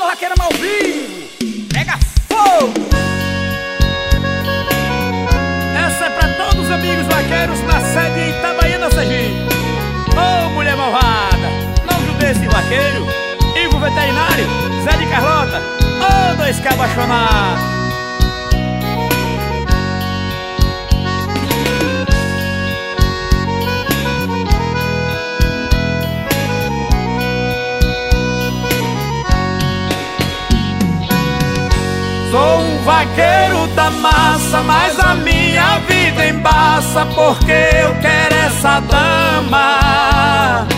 Vaqueirama ao vivo, pega fogo! Essa é pra todos os amigos vaqueiros na sede em Itabaiana, Sergipe. Ô mulher malvada, não judeu esse vaqueiro, Ivo Veterinário, Zé de Carlota, ô dois cabachonados. Sou um vaqueiro da massa, mas a minha vida embaça, porque eu quero essa dama.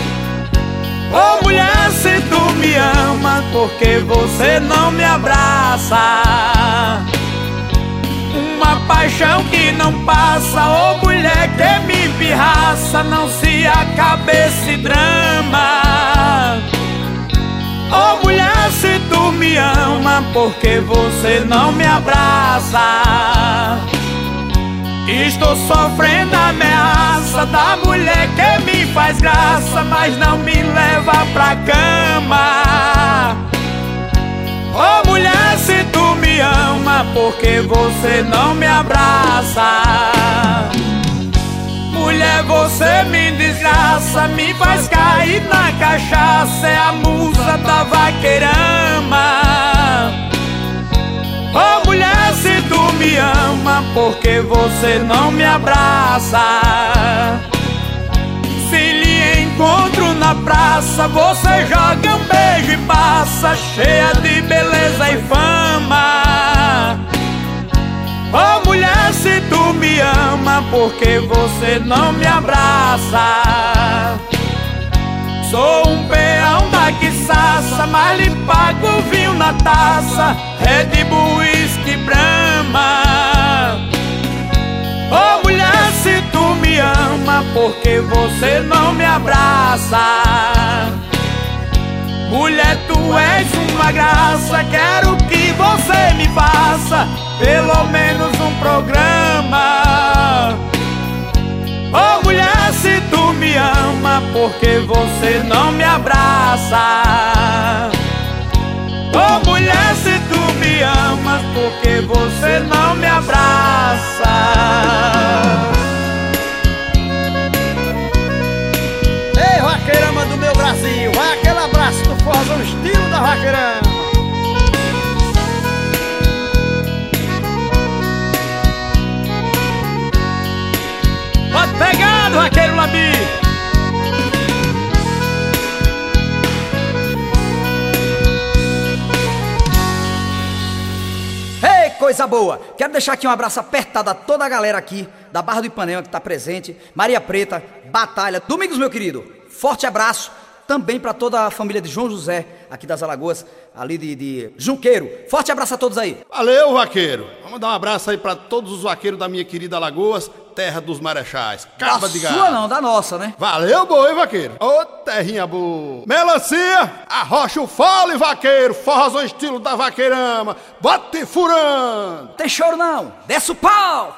Ô mulher, se tu me ama, porque você não me abraça? Uma paixão que não passa, ô mulher que me pirraça, não se acaba esse drama. Ô mulher, se tu me ama, porque você não me abraça? Estou sofrendo a ameaça da mulher que me faz graça, mas não me leva pra cama. Ô mulher, se tu me ama, porque você não me abraça? Mulher, você me desgraça, me faz cair na cachaça, é a musa da vaqueirama. Ô mulher, se tu me ama, porque você não me abraça? Se lhe encontro na praça, você joga um beijo e passa, cheia de beleza e fama. Ô mulher, se tu me ama, porque você não me abraça? Sou um peão da quiçaça, mas lhe pago o vinho na taça, Red Bull, Whisky, Brahma. Ô mulher, se tu me ama, porque você não me abraça? Mulher, tu és uma graça, quero que você me faça pelo menos um programa. Ô mulher, se tu me ama, porque você não me abraça? Ô mulher, se tu me amas, porque você não me abraça? Ei, vaqueirama do meu Brasil, vai aquele abraço do forró no estilo da vaqueirama. Pode pegar, vaqueiro Labi. Ei, coisa boa! Quero deixar aqui um abraço apertado a toda a galera aqui da Barra do Ipanema que tá presente, Maria Preta, Batalha, Domingos, meu querido. Forte abraço também para toda a família de João José, aqui das Alagoas, ali de Junqueiro. Forte abraço a todos aí. Valeu, vaqueiro. Vamos dar um abraço aí pra todos os vaqueiros da minha querida Alagoas, terra dos marechais. Caba de gado. Da sua não, da nossa, né? Valeu, boi, vaqueiro. Ô, terrinha boa. Melancia, arrocha o fole, vaqueiro. Forrozão estilo da vaqueirama. Bate furando. Tem choro não, desce o pau!